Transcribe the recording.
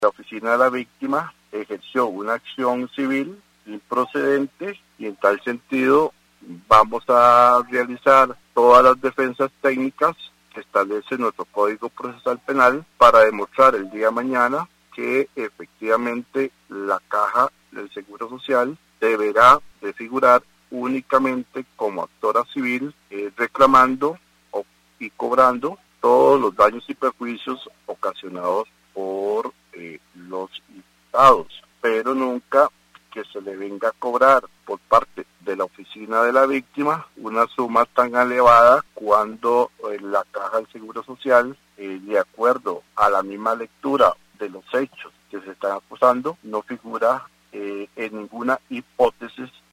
La oficina de la víctima ejerció una acción civil improcedente y en tal sentido vamos a realizar todas las defensas técnicas que establece nuestro Código Procesal Penal para demostrar el día de mañana que efectivamente la Caja del Seguro Social deberá de figurar únicamente como actora civil, reclamando y cobrando todos los daños y perjuicios ocasionados por los imputados, pero nunca que se le venga a cobrar por parte de la oficina de la víctima una suma tan elevada cuando la Caja del Seguro Social, de acuerdo a la misma lectura de los hechos que se están acusando, no figura en ninguna hipótesis